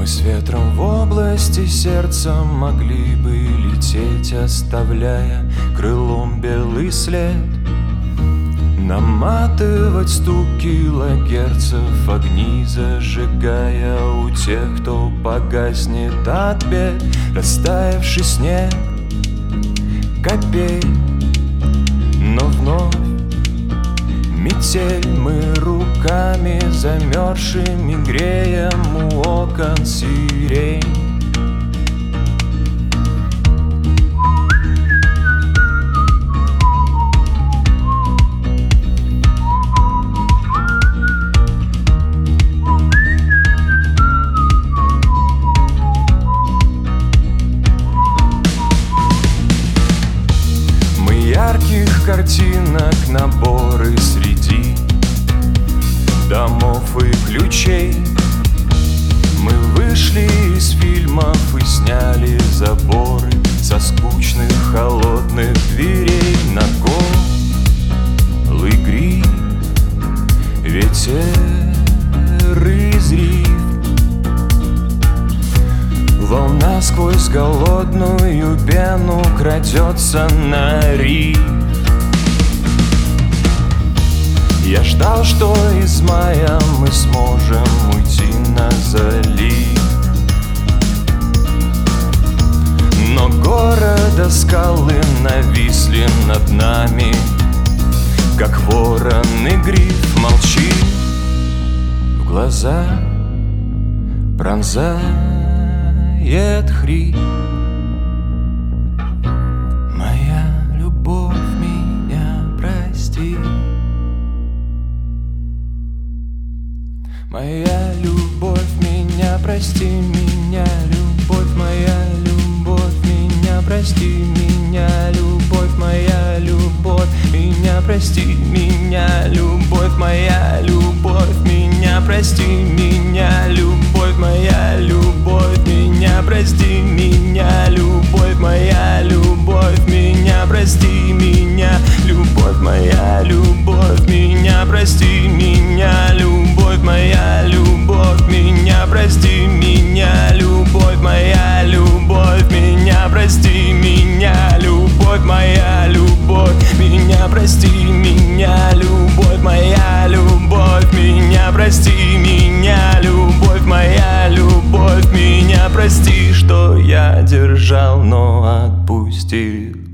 Мы с ветром в области сердца могли бы лететь, оставляя крылом белый след, наматывать стук килогерцев, огни зажигая у тех, кто погаснет от бед. Растаявший снег копей, но вновь метель. Мы руками замерзшими греем у окон сирень. Мы ярких картинок наборы среди домов и ключей. Мы вышли из фильмов и сняли заборы со скучных холодных дверей. На голый гриф ветер из риф, волна сквозь голодную пену крадется на риф. Я ждал, что из мая мы сможем уйти на залив, но города скалы нависли над нами, как ворон и гриф. Молчи, в глаза пронзает хрип. Моя любовь, меня прости. Моя любовь, меня прости, меня любовь, моя любовь, меня прости, меня любовь, моя любовь, меня прости, меня любовь, моя любовь, меня прости, меня любовь, моя любовь, меня прости, меня любовь, моя любовь, меня прости, меня любовь, моя любовь, меня прости, меня любовь, моя любовь, меня прости, меня любовь, моя любовь, меня прости, меня любовь, моя любовь, меня прости, меня любовь, моя любовь, меня прости, меня любовь, моя любовь, меня прости, что я держал, но отпустил.